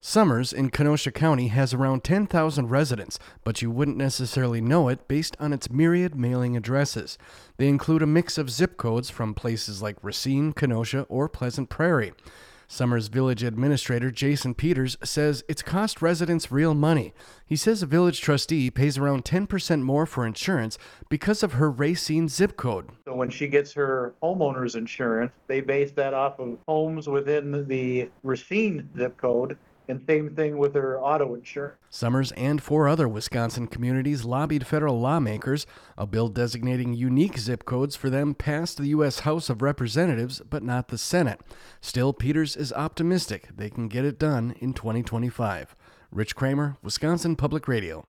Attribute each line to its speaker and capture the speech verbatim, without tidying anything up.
Speaker 1: Summers in Kenosha County has around ten thousand residents, but you wouldn't necessarily know it based on its myriad mailing addresses. They include a mix of zip codes from places like Racine, Kenosha, or Pleasant Prairie. Summers Village Administrator Jason Peters says it's cost residents real money. He says a village trustee pays around ten percent more for insurance because of her Racine zip code.
Speaker 2: So when she gets her homeowner's insurance, they base that off of homes within the Racine zip code. And same thing with her auto insurance.
Speaker 1: Summers and four other Wisconsin communities lobbied federal lawmakers. A bill designating unique zip codes for them passed the U S House of Representatives, but not the Senate. Still, Peters is optimistic they can get it done in twenty twenty-five. Rich Kramer, Wisconsin Public Radio.